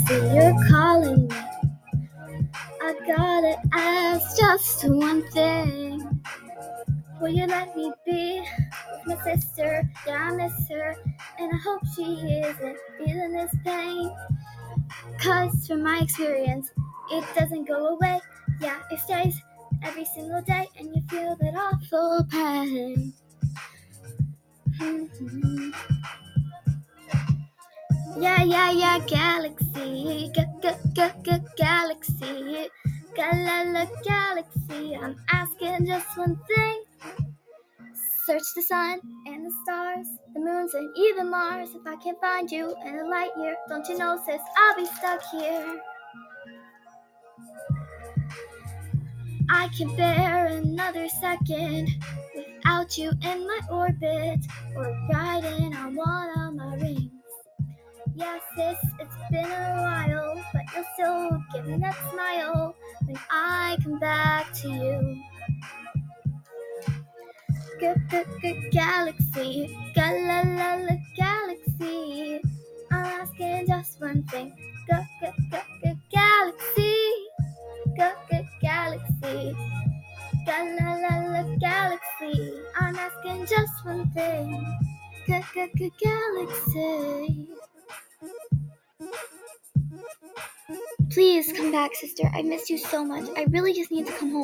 galaxy, you're calling me. I gotta ask just one thing. Will you let me be with my sister? Yeah, I miss her, and I hope she isn't feeling this pain. 'Cause from my experience, it doesn't go away. Yeah, it stays every single day, and you feel that awful pain. Yeah, galaxy, galaxy, galaxy. I'm asking just one thing. Search the sun and the stars, the moons and even Mars. If I can't find you in a light year, don't you know, sis, I'll be stuck here. I can't bear another second without you in my orbit or riding on one of my rings. Yeah, sis, it's been a while, but you'll still give me that smile when I come back to you. Galaxy, galaxy. I'm asking just one thing. Galaxy, galaxy, galaxy. I'm asking just one thing. Galaxy. Please come back, sister. I missed you so much. I really just need to come home.